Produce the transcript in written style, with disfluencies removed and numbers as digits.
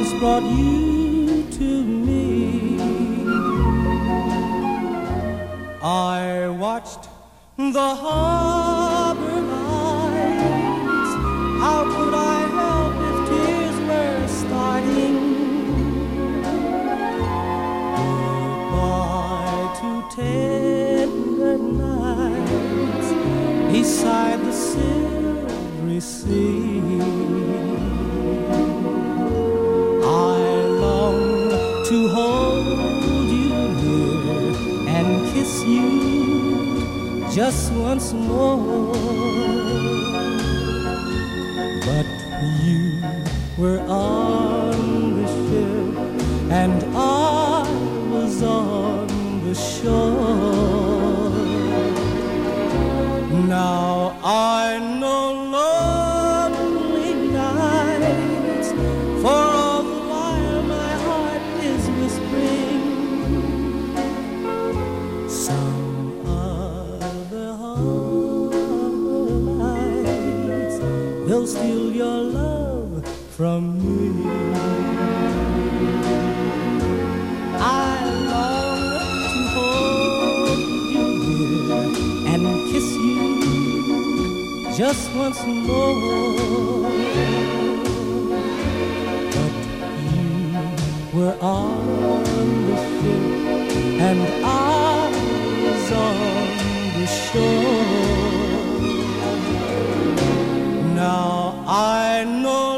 once brought you to me. I watched the harbor lights. How could I help if tears were starting? Goodbye to tender nights beside the silvery sea. I long to hold you near and kiss you just once more, but you were on the ship and I was on the shore. Now I know lonely nights, for all the while my heart is whispering some other harbor lights will steal your love from me. I long to hold you near and kiss you just once more, but you were on the ship and I was on the shore. Now I know